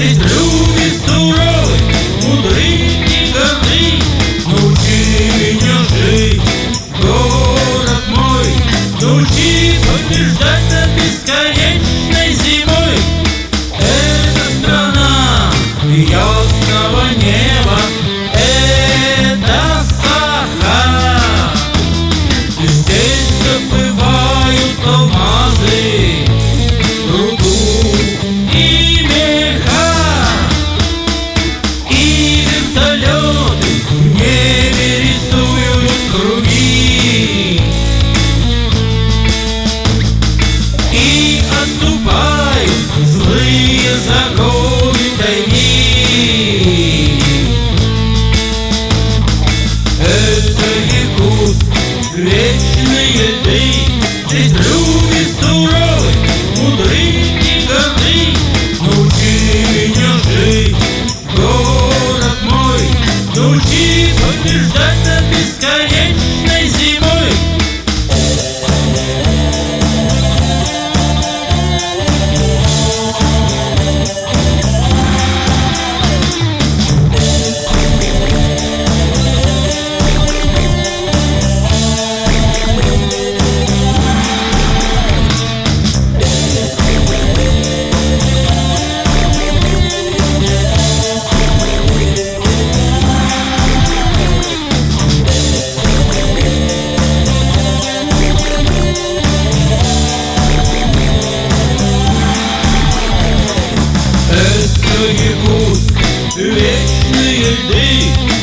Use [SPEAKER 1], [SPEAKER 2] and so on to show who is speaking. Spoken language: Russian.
[SPEAKER 1] Здесь люди суровы, мудры и горды. Научи меня жить, город мой, научи побеждать над бесконечной зимой. Это страна ясного неба, это Сахара. Здесь добывают алмазы, руду и меха, и вертолеты в небе рисуют круги, и отступают злые законы тайги. Это Якутск, вечные льды. Здесь люди суровы, мудры и горды. Научи меня жить, город мой, научи побеждать над бесконечной зимой. Это Якутск, вечные льды.